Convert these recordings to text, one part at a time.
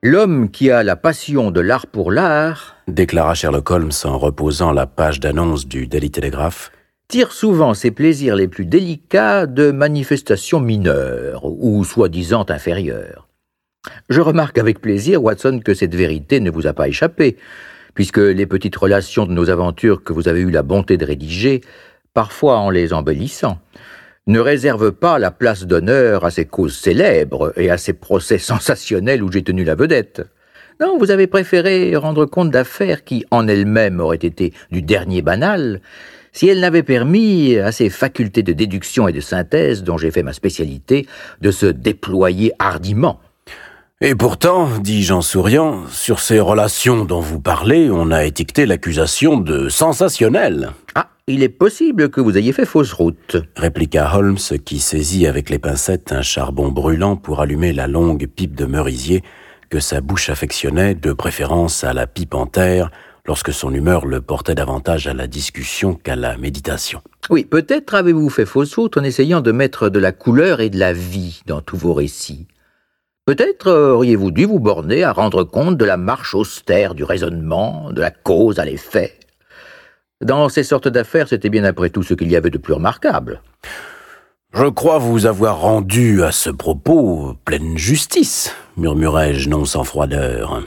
L'homme qui a la passion de l'art pour l'art, déclara Sherlock Holmes en reposant la page d'annonce du Daily Telegraph, tire souvent ses plaisirs les plus délicats de manifestations mineures ou soi-disant inférieures. Je remarque avec plaisir, Watson, que cette vérité ne vous a pas échappé, puisque les petites relations de nos aventures que vous avez eu la bonté de rédiger, parfois en les embellissant, ne réservent pas la place d'honneur à ces causes célèbres et à ces procès sensationnels où j'ai tenu la vedette. Non, vous avez préféré rendre compte d'affaires qui, en elles-mêmes, auraient été du dernier banal, si elles n'avaient permis à ces facultés de déduction et de synthèse dont j'ai fait ma spécialité de se déployer hardiment. Et pourtant, dis-je en souriant, sur ces relations dont vous parlez, on a étiqueté l'accusation de sensationnelle. Ah, il est possible que vous ayez fait fausse route, répliqua Holmes, qui saisit avec les pincettes un charbon brûlant pour allumer la longue pipe de merisier que sa bouche affectionnait, de préférence à la pipe en terre, lorsque son humeur le portait davantage à la discussion qu'à la méditation. Oui, peut-être avez-vous fait fausse route en essayant de mettre de la couleur et de la vie dans tous vos récits. Peut-être auriez-vous dû vous borner à rendre compte de la marche austère du raisonnement, de la cause à l'effet. Dans ces sortes d'affaires, c'était bien après tout ce qu'il y avait de plus remarquable. Je crois vous avoir rendu à ce propos pleine justice, murmurai-je non sans froideur.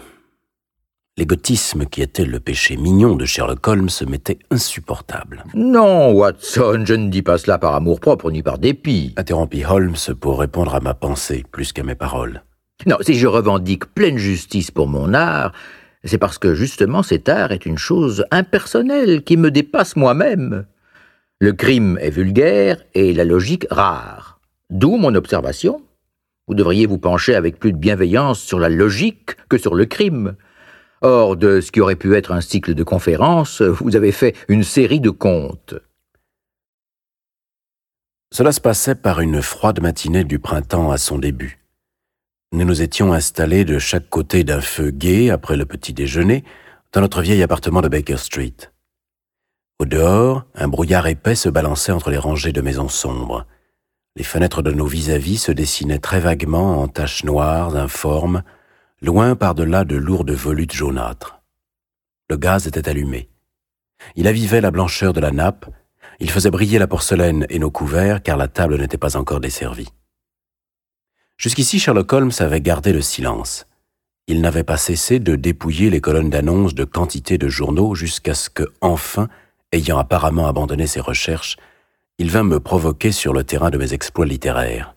L'égotisme qui était le péché mignon de Sherlock Holmes m'était insupportable. Non, Watson, je ne dis pas cela par amour-propre ni par dépit, interrompit Holmes pour répondre à ma pensée plus qu'à mes paroles. Non, si je revendique pleine justice pour mon art, c'est parce que justement cet art est une chose impersonnelle qui me dépasse moi-même. Le crime est vulgaire et la logique rare. D'où mon observation. Vous devriez vous pencher avec plus de bienveillance sur la logique que sur le crime. Or, de ce qui aurait pu être un cycle de conférences, vous avez fait une série de contes. Cela se passait par une froide matinée du printemps à son début. Nous nous étions installés de chaque côté d'un feu gai après le petit déjeuner dans notre vieil appartement de Baker Street. Au dehors, un brouillard épais se balançait entre les rangées de maisons sombres. Les fenêtres de nos vis-à-vis se dessinaient très vaguement en taches noires, informes, loin par-delà de lourdes volutes jaunâtres. Le gaz était allumé. Il avivait la blancheur de la nappe, il faisait briller la porcelaine et nos couverts, car la table n'était pas encore desservie. Jusqu'ici, Sherlock Holmes avait gardé le silence. Il n'avait pas cessé de dépouiller les colonnes d'annonces de quantité de journaux jusqu'à ce que, enfin, ayant apparemment abandonné ses recherches, il vint me provoquer sur le terrain de mes exploits littéraires.